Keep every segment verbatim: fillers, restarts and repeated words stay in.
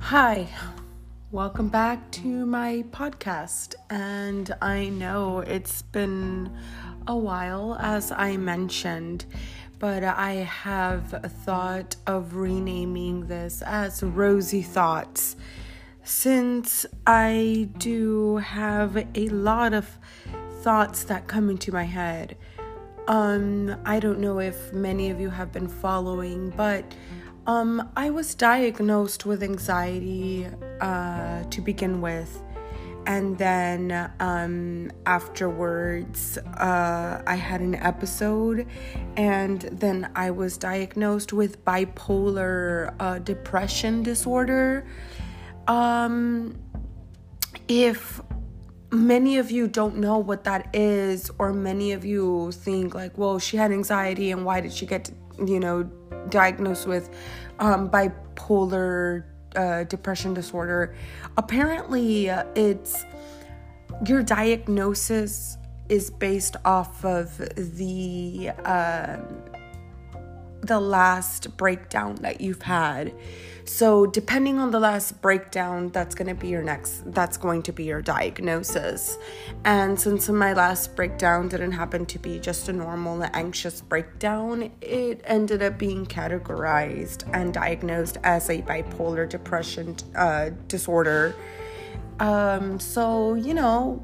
Hi, welcome back to my podcast. And I know it's been a while, as I mentioned, but I have thought of renaming this as Rosy Thoughts, since I do have a lot of thoughts that come into my head. Um, I don't know if many of you have been following, but Um, I was diagnosed with anxiety uh, to begin with, and then um, afterwards uh, I had an episode, and then I was diagnosed with bipolar uh, depression disorder. Um, if many of you don't know what that is, or many of you think like, well, she had anxiety and why did she get, you know, diagnosed with um, bipolar uh, depression disorder. Apparently, uh, it's your diagnosis is based off of the uh, the last breakdown that you've had. So depending on the last breakdown, that's going to be your next, that's going to be your diagnosis. And since my last breakdown didn't happen to be just a normal anxious breakdown, it ended up being categorized and diagnosed as a bipolar depression uh, disorder. Um, so, you know,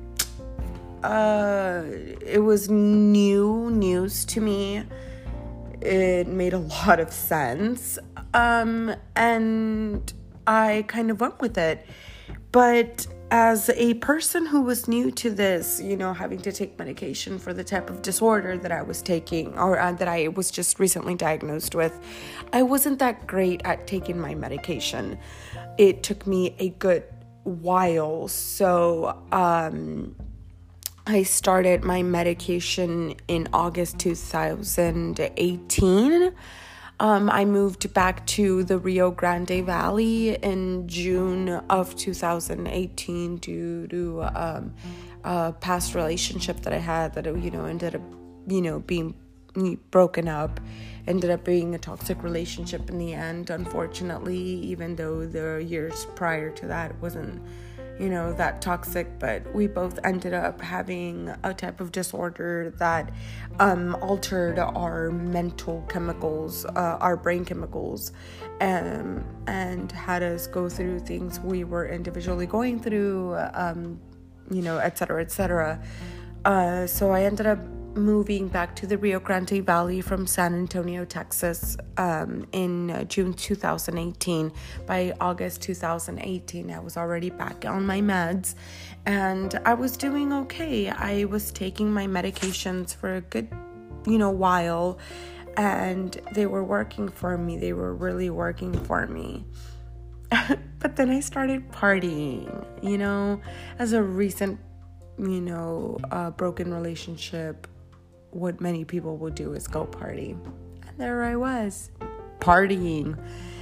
uh, it was new news to me. It made a lot of sense, um, and I kind of went with it. But as a person who was new to this, you know, having to take medication for the type of disorder that I was taking, or uh, that I was just recently diagnosed with, I wasn't that great at taking my medication. It took me a good while, so um I started my medication in August two thousand eighteen. Um, I moved back to the Rio Grande Valley in June of two thousand eighteen due to um, a past relationship that I had that, you know, ended up, you know, being broken up. Ended up being a toxic relationship in the end, unfortunately, even though the years prior to that wasn't, you know, that toxic. But we both ended up having a type of disorder that um, altered our mental chemicals, uh, our brain chemicals, um, and had us go through things we were individually going through, um, you know, et cetera, et cetera. Uh, so I ended up moving back to the Rio Grande Valley from San Antonio, Texas, um, in uh, June two thousand eighteen. By August two thousand eighteen, I was already back on my meds, and I was doing okay. I was taking my medications for a good, you know, while, and they were working for me. They were really working for me. But then I started partying, you know, as a recent, you know, uh, broken relationship. What many people would do is go party. And there I was, partying.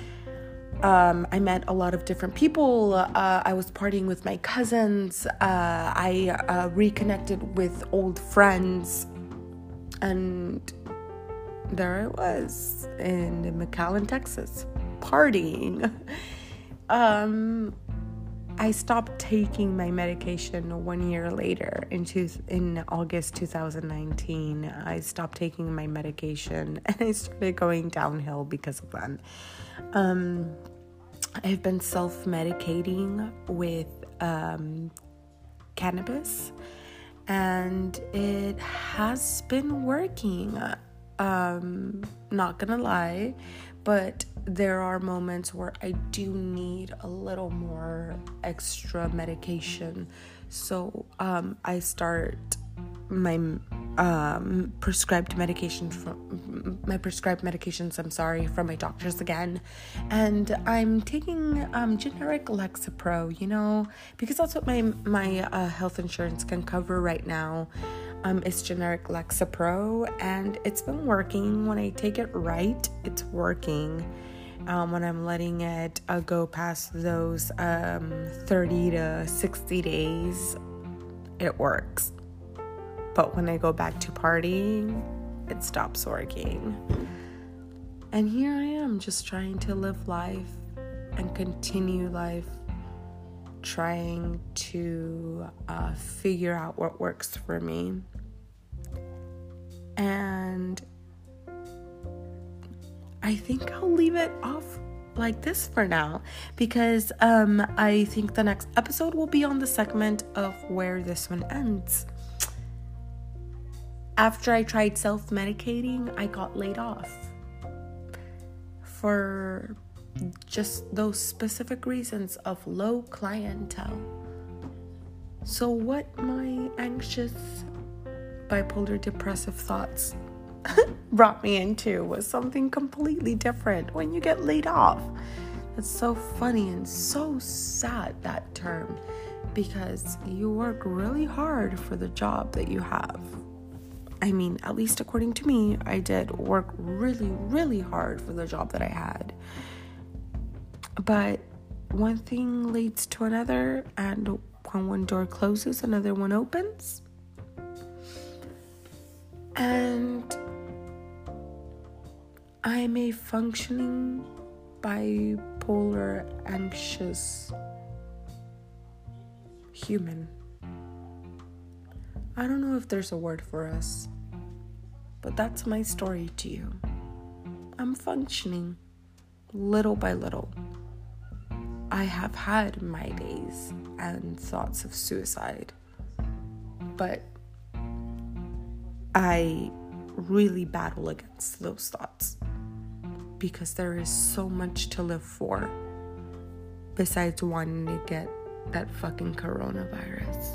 Um, I met a lot of different people. Uh, I was partying with my cousins. Uh, I uh, reconnected with old friends. And there I was in McAllen, Texas, partying. um... I stopped taking my medication one year later. In two, in August two thousand nineteen, I stopped taking my medication and I started going downhill because of that. Um, I've been self-medicating with um, cannabis, and it has been working. Um, not gonna lie, but there are moments where I do need a little more extra medication. So um, I start my um, prescribed medication from my prescribed medications. I'm sorry, from my doctors again, and I'm taking um, generic Lexapro. You know, because that's what my my uh, health insurance can cover right now. Um, it's generic Lexapro, and it's been working. When I take it right, it's working. Um, when I'm letting it uh, go past those um, thirty to sixty days, it works. But when I go back to partying, it stops working. And here I am, just trying to live life and continue life trying to uh, figure out what works for me. And I think I'll leave it off like this for now, because um, I think the next episode will be on the segment of where this one ends. After I tried self-medicating, I got laid off for just those specific reasons of low clientele. So what my anxious, bipolar, depressive thoughts brought me into was something completely different when you get laid off. That's so funny and so sad, that term, because you work really hard for the job that you have. I mean, at least according to me, I did work really, really hard for the job that I had. But one thing leads to another, and when one door closes, another one opens. And I'm a functioning, bipolar, anxious human. I don't know if there's a word for us, but that's my story to you. I'm functioning little by little. I have had my days and thoughts of suicide, but I really battle against those thoughts because there is so much to live for besides wanting to get that fucking coronavirus.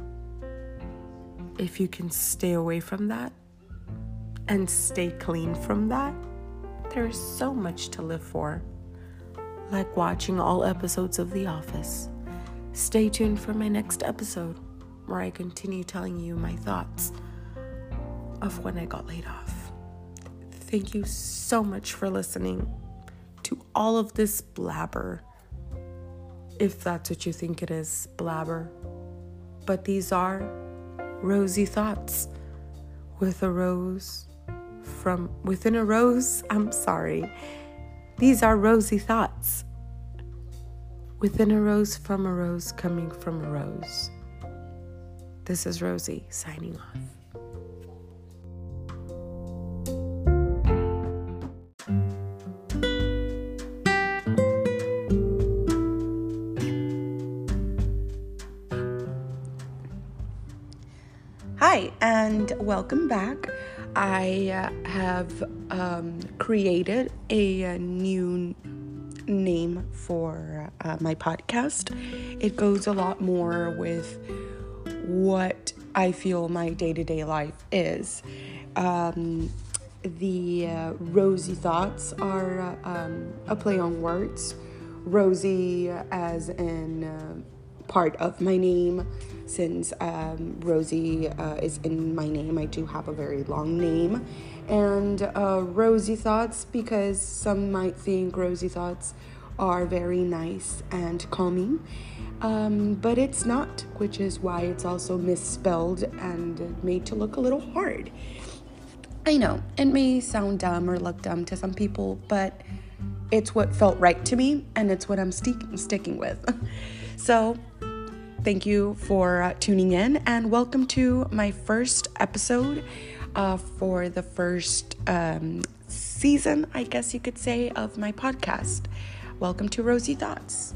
If you can stay away from that and stay clean from that, there's so much to live for. Like watching all episodes of The Office. Stay tuned for my next episode where I continue telling you my thoughts of when I got laid off. Thank you so much for listening to all of this blabber. If that's what you think it is, blabber. But these are rosy thoughts with a rose from within a rose. I'm sorry. These are rosy thoughts within a rose from a rose coming from a rose. This is Rosie signing off. Hi, and welcome back. I uh, have um, created a, a new name for uh, my podcast. It goes a lot more with what I feel my day-to-day life is. Um, the uh, Rosy Thoughts are uh, um, a play on words. Rosie as in uh, part of my name. Since um, Rosie uh, is in my name, I do have a very long name. And uh, Rosy Thoughts, because some might think Rosy Thoughts are very nice and calming. Um, but it's not, which is why it's also misspelled and made to look a little hard. I know, it may sound dumb or look dumb to some people, but it's what felt right to me, and it's what I'm st- sticking with. So, thank you for uh, tuning in, and welcome to my first episode uh, for the first um, season, I guess you could say, of my podcast. Welcome to Rosy Thoughts.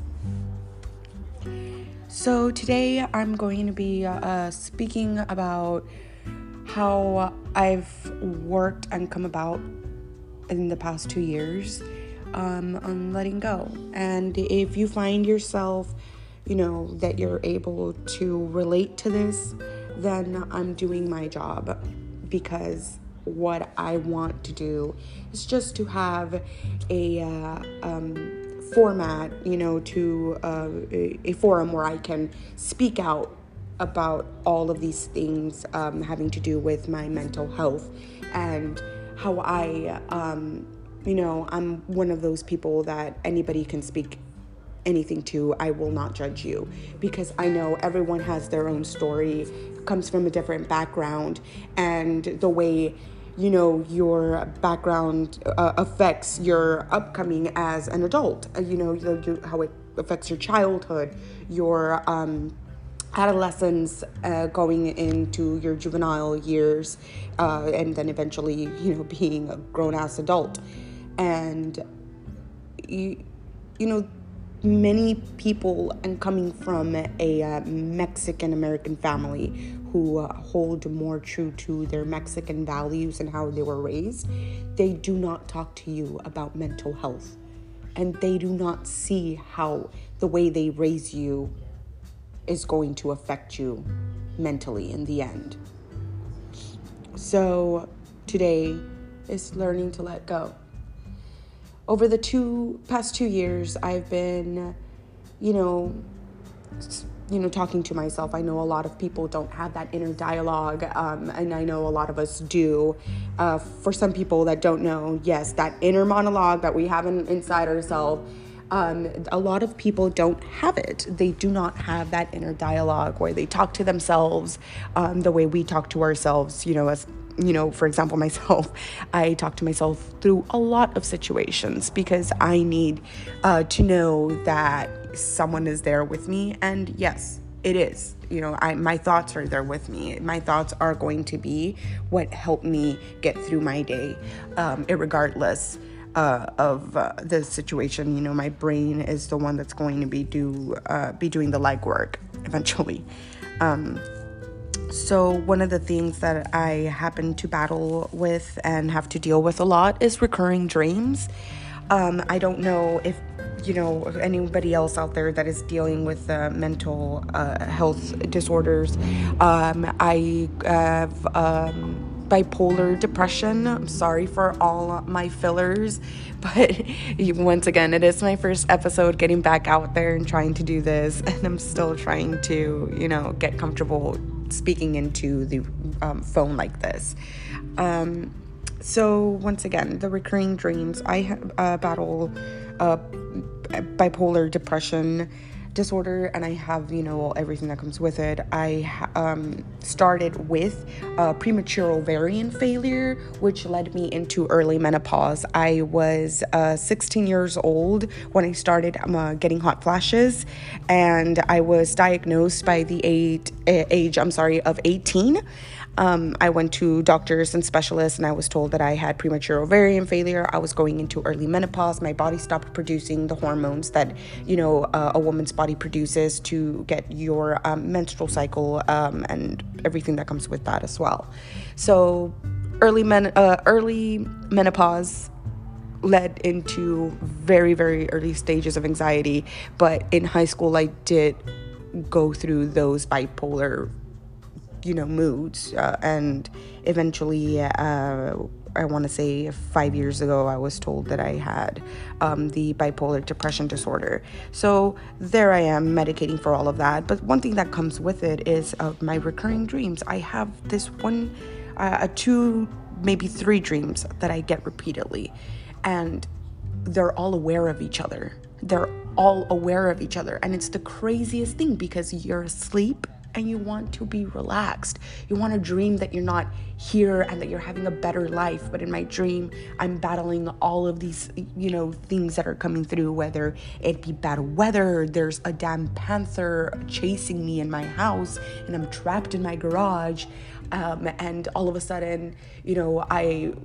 So today I'm going to be uh, speaking about how I've worked and come about in the past two years um, on letting go. And if you find yourself you know, that you're able to relate to this, then I'm doing my job, because what I want to do is just to have a uh, um, format, you know, to uh, a, a forum where I can speak out about all of these things um, having to do with my mental health and how I, um, you know, I'm one of those people that anybody can speak anything to. I will not judge you, because I know everyone has their own story, comes from a different background, and the way you know, your background uh, affects your upcoming as an adult. Uh, you know, you, you, how it affects your childhood, your um, adolescence, uh, going into your juvenile years, uh, and then eventually, you know, being a grown-ass adult. And, you, you know, many people, and coming from a uh, Mexican-American family who uh, hold more true to their Mexican values and how they were raised, they do not talk to you about mental health. And they do not see how the way they raise you is going to affect you mentally in the end. So today is learning to let go. Over the two past two years, I've been, you know, you know, talking to myself. I know a lot of people don't have that inner dialogue, um, and I know a lot of us do. Uh, for some people that don't know, yes, that inner monologue that we have in, inside ourselves, um, a lot of people don't have it. They do not have that inner dialogue where they talk to themselves um, the way we talk to ourselves, you know, as you know, for example, myself, I talk to myself through a lot of situations because I need uh, to know that someone is there with me. And yes, it is. You know, I, my thoughts are there with me. My thoughts are going to be what help me get through my day, um, irregardless uh, of uh, the situation. You know, my brain is the one that's going to be do uh, be doing the legwork eventually. Um, So one of the things that I happen to battle with and have to deal with a lot is recurring dreams. Um, I don't know if, you know, anybody else out there that is dealing with uh, mental uh, health disorders. Um, I have um, bipolar depression. I'm sorry for all my fillers, but once again, it is my first episode getting back out there and trying to do this, and I'm still trying to, you know, get comfortable speaking into the um, phone like this. Um, so once again, the recurring dreams, I have, uh, battle uh, bipolar depression disorder, and I have, you know, everything that comes with it. I um, started with uh, premature ovarian failure, which led me into early menopause. I was uh, sixteen years old when I started um, uh, getting hot flashes, and I was diagnosed by the eight, uh, age, I'm sorry, of eighteen. Um, I went to doctors and specialists, and I was told that I had premature ovarian failure. I was going into early menopause. My body stopped producing the hormones that, you know, uh, a woman's body produces to get your um, menstrual cycle um, and everything that comes with that as well. So early men, uh, early menopause led into very, very early stages of anxiety. But in high school, I did go through those bipolar you know, moods. Uh, and eventually, uh, I want to say five years ago, I was told that I had um, the bipolar depression disorder. So there I am medicating for all of that. But one thing that comes with it is of my recurring dreams. I have this one, uh, two, maybe three dreams that I get repeatedly. And they're all aware of each other. They're all aware of each other. And it's the craziest thing because you're asleep and you want to be relaxed. You want to dream that you're not here and that you're having a better life. But in my dream, I'm battling all of these, you know, things that are coming through, whether it be bad weather, there's a damn panther chasing me in my house, and I'm trapped in my garage. Um, and all of a sudden, you know, I...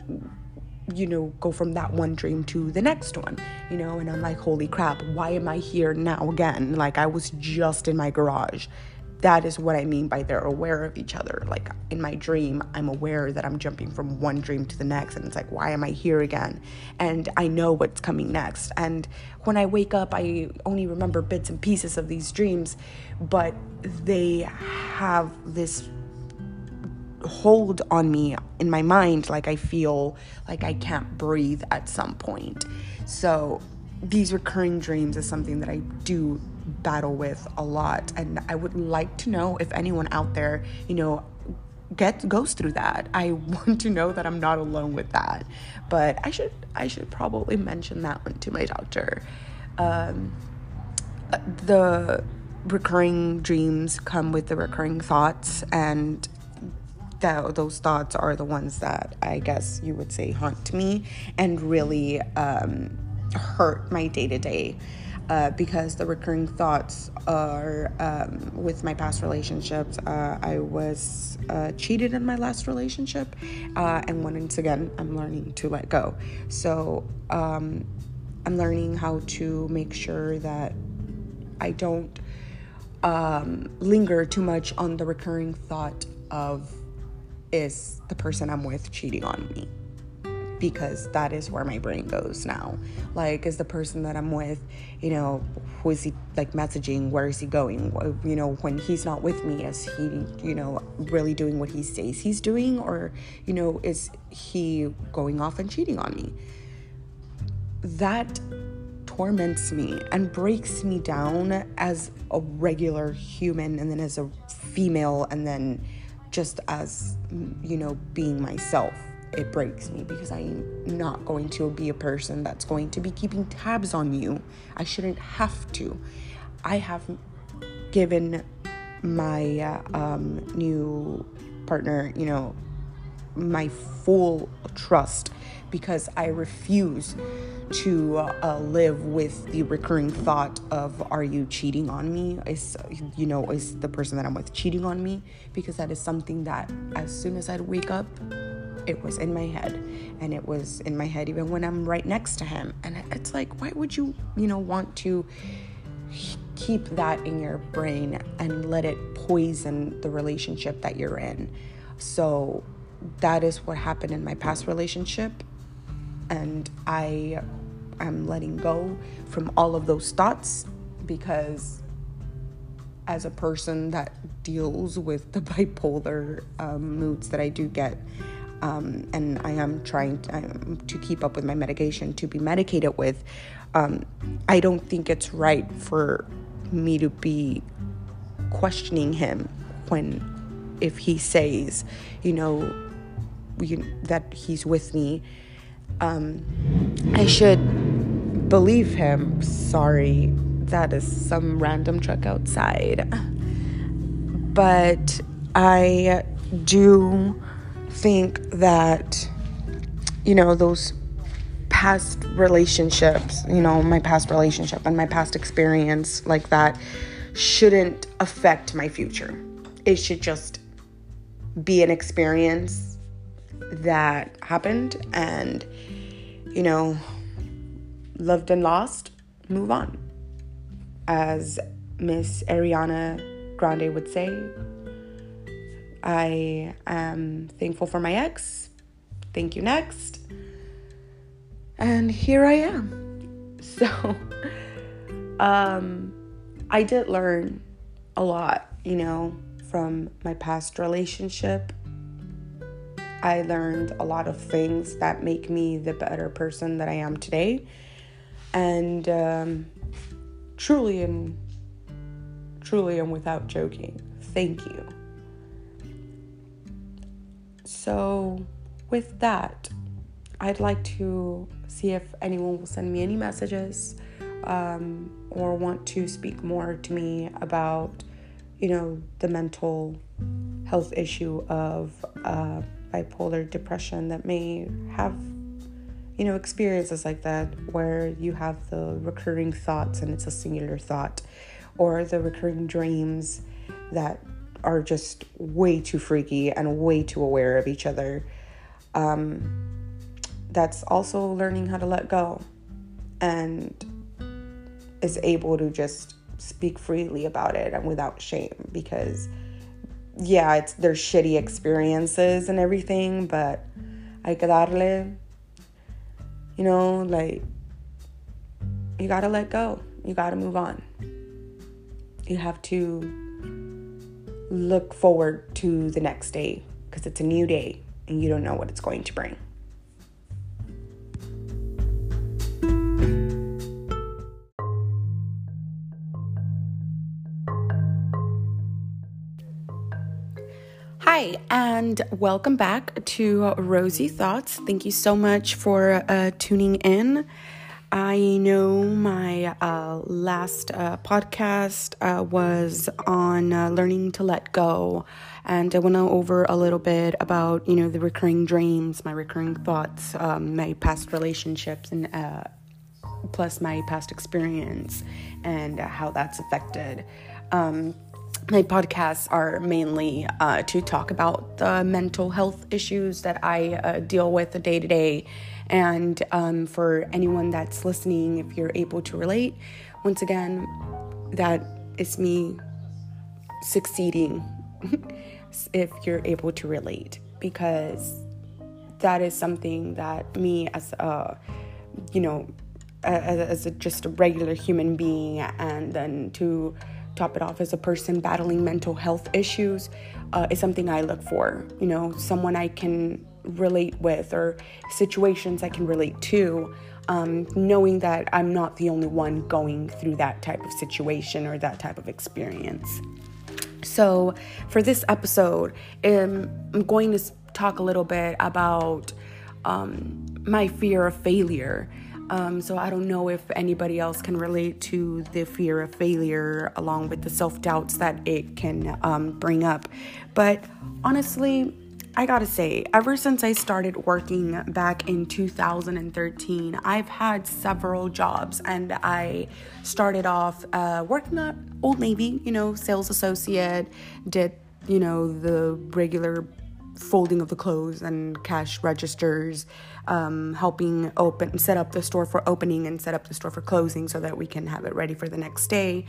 you know, go from that one dream to the next one, you know, and I'm like, holy crap, why am I here now again? Like, I was just in my garage. That is what I mean by they're aware of each other. Like, in my dream, I'm aware that I'm jumping from one dream to the next, and it's like, why am I here again? And I know what's coming next. And when I wake up, I only remember bits and pieces of these dreams, but they have this hold on me in my mind. Like, I feel like I can't breathe at some point. So these recurring dreams is something that I do battle with a lot, and I would like to know if anyone out there, you know, get goes through that. I want to know that I'm not alone with that. But I should I should probably mention that one to my doctor. Um, the recurring dreams come with the recurring thoughts, and that those thoughts are the ones that I guess you would say haunt me and really um, hurt my day-to-day. Uh, because the recurring thoughts are um, with my past relationships. Uh, I was uh, cheated in my last relationship, uh, and once again, I'm learning to let go. So um, I'm learning how to make sure that I don't um, linger too much on the recurring thought of, is the person I'm with cheating on me? Because that is where my brain goes now. Like, is the person that I'm with, you know, who is he, like, messaging? Where is he going? You know, when he's not with me, is he, you know, really doing what he says he's doing? Or, you know, is he going off and cheating on me? That torments me and breaks me down as a regular human, and then as a female, and then just as, you know, being myself. It breaks me because I'm not going to be a person that's going to be keeping tabs on you. I shouldn't have to. I have given my uh, um, new partner, you know, my full trust, because I refuse to uh, live with the recurring thought of, are you cheating on me? Is, you know, is the person that I'm with cheating on me? Because that is something that as soon as I'd wake up, it was in my head, and it was in my head even when I'm right next to him. And it's like, why would you, you know, want to keep that in your brain and let it poison the relationship that you're in? So that is what happened in my past relationship, and I am letting go from all of those thoughts, because as a person that deals with the bipolar um, moods that I do get, Um, and I am trying to, um, to keep up with my medication to be medicated with, um, I don't think it's right for me to be questioning him when, if he says, you know, you, that he's with me, um, I should believe him. Sorry, that is some random truck outside. But I do think that, you know, those past relationships, you know, my past relationship and my past experience like that shouldn't affect my future. It should just be an experience that happened, and, you know, loved and lost, move on. As Miss Ariana Grande would say, I am thankful for my ex. Thank you, next. And here I am. So, um, I did learn a lot, you know, from my past relationship. I learned a lot of things that make me the better person that I am today. And um, truly and truly and without joking, thank you. So with that, I'd like to see if anyone will send me any messages um, or want to speak more to me about, you know, the mental health issue of uh, bipolar depression that may have, you know, experiences like that, where you have the recurring thoughts and it's a singular thought, or the recurring dreams that are just way too freaky and way too aware of each other. Um, that's also learning how to let go and is able to just speak freely about it and without shame, because yeah, it's there's shitty experiences and everything, but hay que darle, you know, like, you gotta let go. You gotta move on. You have to look forward to the next day, because it's a new day and you don't know what it's going to bring. Hi, and welcome back to Rosy Thoughts. Thank you so much for uh, tuning in. I know my uh, last uh, podcast uh, was on uh, learning to let go And I went over a little bit about, you know, the recurring dreams, my recurring thoughts, um, my past relationships, and uh, plus my past experience and how that's affected. Um, my podcasts are mainly uh, to talk about the mental health issues that I uh, deal with day to day. And um, for anyone that's listening, if you're able to relate, once again, that is me succeeding if you're able to relate, because that is something that me as a, you know, as, as a, just a regular human being, and then to top it off as a person battling mental health issues, uh, is something I look for, you know, someone I can relate with, or situations I can relate to, um, knowing that I'm not the only one going through that type of situation or that type of experience. So for this episode, um, I'm going to talk a little bit about um, my fear of failure. Um, so I don't know if anybody else can relate to the fear of failure along with the self-doubts that it can um, bring up. But honestly, I gotta say, ever since I started working back in two thousand thirteen, I've had several jobs, and I started off uh, working at Old Navy, you know, sales associate, did, you know, the regular folding of the clothes and cash registers, um, helping open, set up the store for opening and set up the store for closing so that we can have it ready for the next day.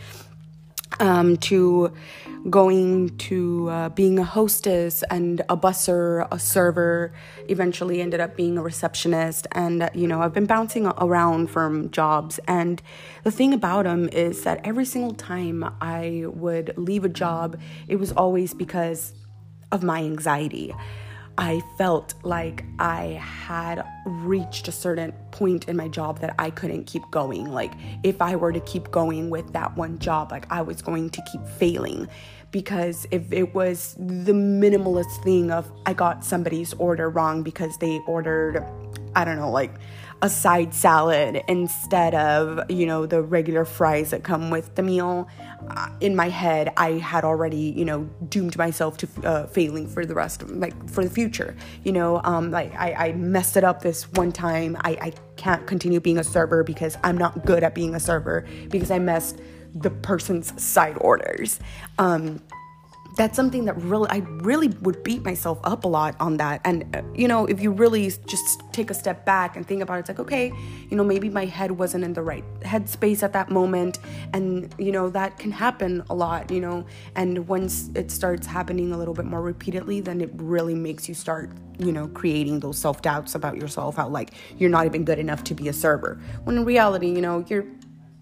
Um, to going to uh, being a hostess and a busser, a server, eventually ended up being a receptionist. And, uh, you know, I've been bouncing around from jobs. And the thing about them is that every single time I would leave a job, it was always because of my anxiety. I felt like I had reached a certain point in my job that I couldn't keep going. Like, if I were to keep going with that one job, like, I was going to keep failing. Because if it was the minimalist thing of I got somebody's order wrong because they ordered, I don't know, like a side salad instead of, you know, the regular fries that come with the meal, uh, in my head, I had already, you know, doomed myself to uh, failing for the rest of, like, for the future. You know, um, like, I, I messed it up this one time. I, I can't continue being a server because I'm not good at being a server because I messed the person's side orders. Um, That's something that really, I really would beat myself up a lot on that. And, uh, you know, if you really just take a step back and think about it, it's like, okay, you know, maybe my head wasn't in the right headspace at that moment. And, you know, that can happen a lot, you know, and once it starts happening a little bit more repeatedly, then it really makes you start, you know, creating those self-doubts about yourself, how, like, you're not even good enough to be a server. When in reality, you know, you're,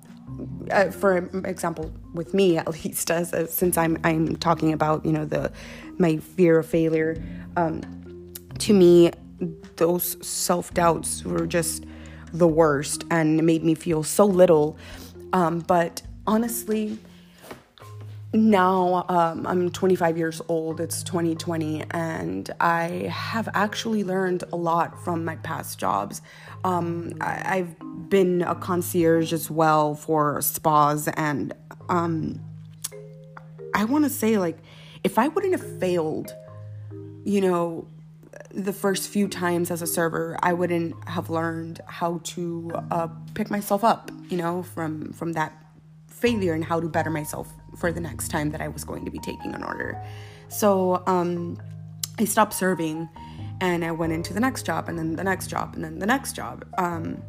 Uh, for example, with me at least, as, as since I'm I'm talking about, you know, the my fear of failure, um, to me, those self-doubts were just the worst and made me feel so little. Um, but honestly, now um, I'm twenty-five years old. It's twenty twenty, and I have actually learned a lot from my past jobs. Um, I, I've been a concierge as well for spas, and um, I want to say, like, if I wouldn't have failed, you know, the first few times as a server, I wouldn't have learned how to uh, pick myself up, you know, from from that failure, and how to better myself for the next time that I was going to be taking an order. So um, I stopped serving, and I went into the next job, and then the next job, and then the next job. Um,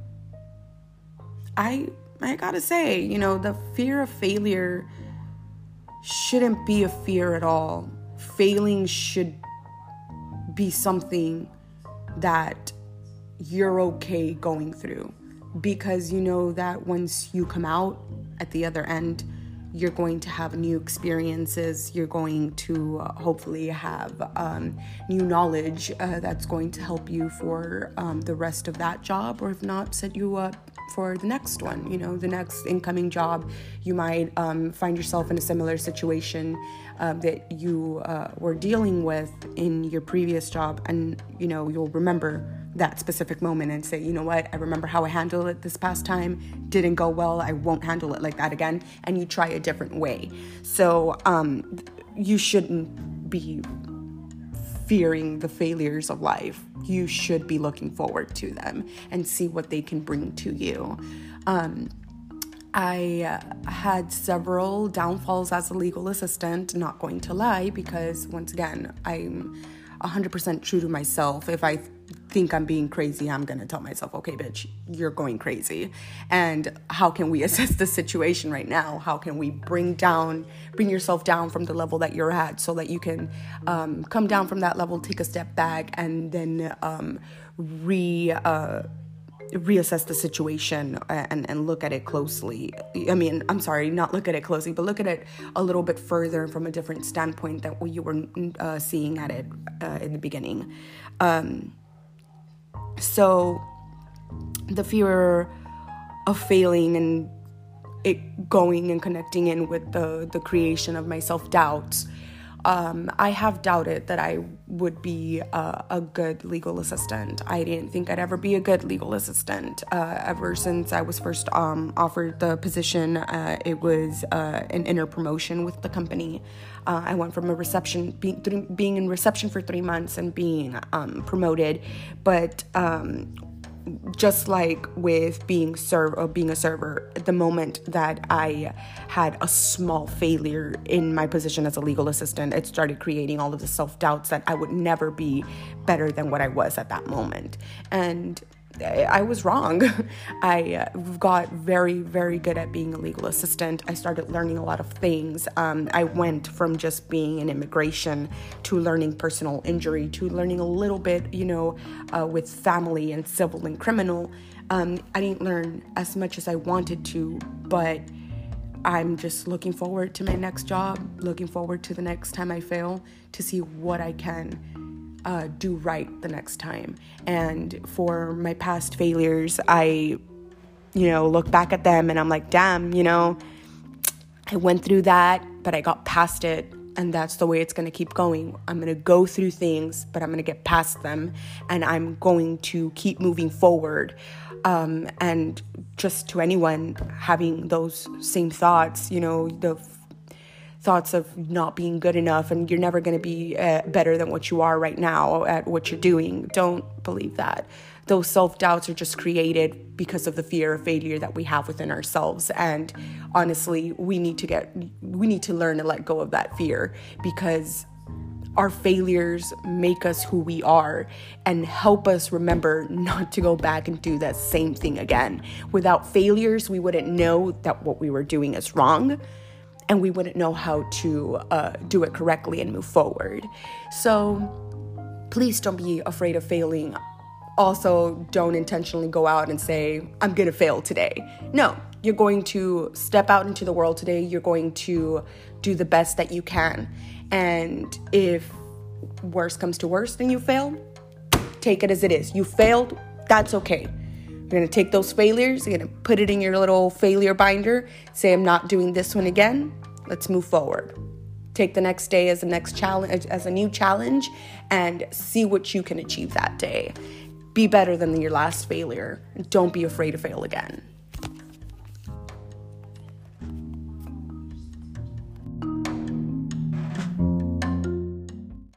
I I gotta say, you know, the fear of failure shouldn't be a fear at all. Failing should be something that you're okay going through, because you know that once you come out at the other end, you're going to have new experiences. You're going to uh, hopefully have um, new knowledge uh, that's going to help you for um, the rest of that job, or if not, set you up for the next one, you know, the next incoming job. You might um, find yourself in a similar situation uh, that you uh, were dealing with in your previous job, and, you know, you'll remember that specific moment and say, you know what, I remember how I handled it this past time, didn't go well, I won't handle it like that again, and you try a different way. So um, you shouldn't be fearing the failures of life. You should be looking forward to them and see what they can bring to you. Um, I uh, had several downfalls as a legal assistant, not going to lie, because once again, I'm one hundred percent true to myself. If I think I'm being crazy, I'm going to tell myself, okay, bitch, you're going crazy. And how can we assess the situation right now? How can we bring down, bring yourself down from the level that you're at so that you can um, come down from that level, take a step back, and then um, re... Uh, reassess the situation and, and look at it closely. I mean, I'm sorry, not look at it closely, but look at it a little bit further from a different standpoint than what you were uh, seeing at it uh, in the beginning. Um, so the fear of failing and it going and connecting in with the, the creation of my self-doubts, Um, I have doubted that I would be uh, a good legal assistant. I didn't think I'd ever be a good legal assistant. Uh, ever since I was first um, offered the position, uh, it was uh, an inner promotion with the company. Uh, I went from a reception, being, being in reception for three months and being um, promoted. But um, just like with being serve or being a server, the moment that I had a small failure in my position as a legal assistant, it started creating all of the self-doubts that I would never be better than what I was at that moment. And I was wrong. I got very, very good at being a legal assistant. I started learning a lot of things. Um, I went from just being in immigration to learning personal injury to learning a little bit, you know, uh, with family and civil and criminal. Um, I didn't learn as much as I wanted to, but I'm just looking forward to my next job, looking forward to the next time I fail to see what I can Uh, do right the next time. And for my past failures, I, you know, look back at them and I'm like, damn, you know, I went through that, but I got past it. And that's the way it's going to keep going. I'm going to go through things, but I'm going to get past them. And I'm going to keep moving forward. Um, and just to anyone having those same thoughts, you know, the thoughts of not being good enough and you're never going to be uh, better than what you are right now at what you're doing. Don't believe that. Those self-doubts are just created because of the fear of failure that we have within ourselves. And honestly, we need to get, we need to learn to let go of that fear, because our failures make us who we are and help us remember not to go back and do that same thing again. Without failures, we wouldn't know that what we were doing is wrong, and we wouldn't know how to uh, do it correctly and move forward. So please don't be afraid of failing. Also, don't intentionally go out and say, I'm gonna fail today. No, you're going to step out into the world today. You're going to do the best that you can. And if worse comes to worse and you fail, take it as it is. You failed, that's okay. You're going to take those failures, you're going to put it in your little failure binder, say, I'm not doing this one again. Let's move forward. Take the next day as a next challenge, as a new challenge, and see what you can achieve that day. Be better than your last failure. Don't be afraid to fail again.